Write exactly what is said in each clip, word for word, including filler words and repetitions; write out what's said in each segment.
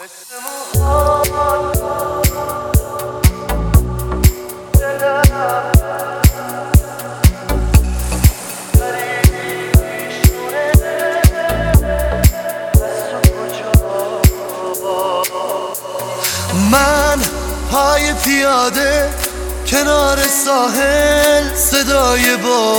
من پای پیاده کنار ساحل، صدای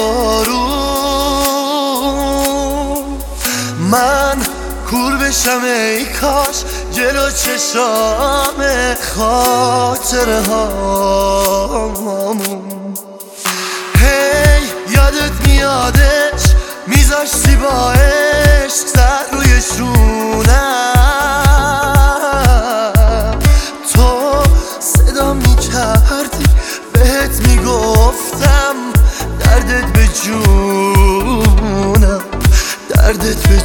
بارون، من کور بشم ای کاش جلو چشام خاطره هامون. هی یادت میادش میذاشتی با عشق سر روی شونم، تو صدا میکردی بهت میگفتم دردت به جونم، دردت به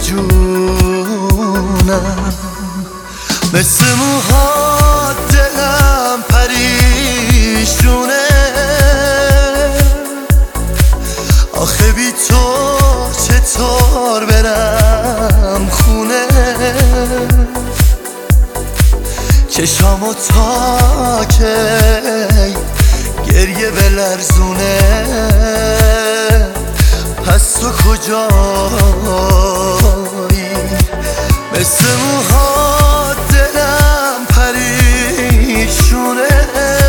جونم. مثل موها دلم پریشونه، آخه بی تو چطور برم خونه؟ چشامو تا که گریه بلرزونه، پس تو کجایی؟ مثل موها دلم پریشونه،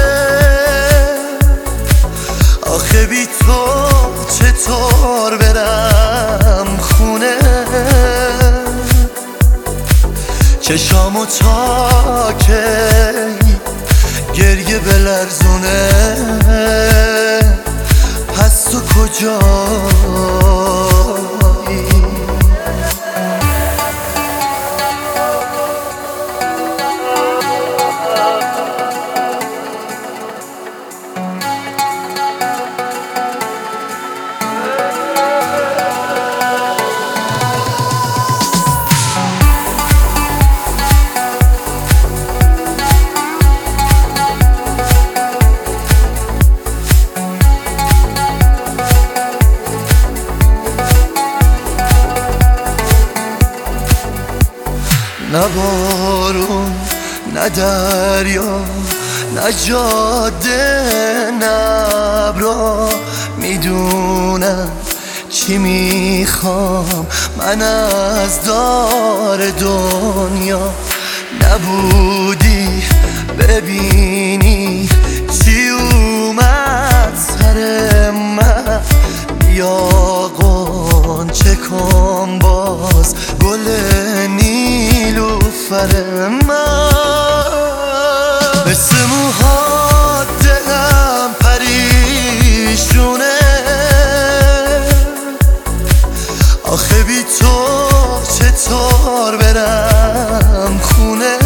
آخه بی تو چطور برم خونه؟ چشامو تا که گریه بلرزونه، پس تو کجایی؟ نه بارون، نه دریا، نه جاده، نه ابرا میدونم چی میخوام من از دار دنیا. نبودی ببینی چی اومد سر من، یا غنچه کن باز گل نیلوفر من. مثل موها دلم پریشونه، آخه بی تو چطور برم خونه؟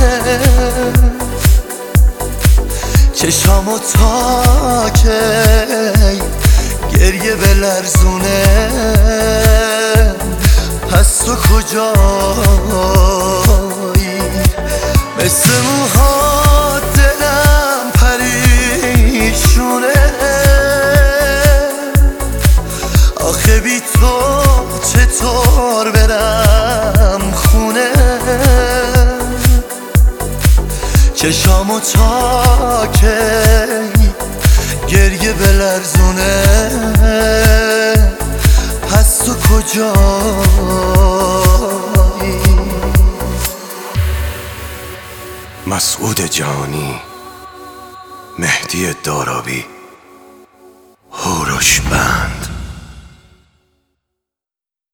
چشامو تا که گریه بلرزونه، پس تو کجایی؟ مثل موها دلم پریشونه، آخه بی تو چطور برم خونه؟ چشامو تا که گریه بلرزونه، پس تو کجایی؟ مسعود جانی، مهدی دارابی، هوروش بند.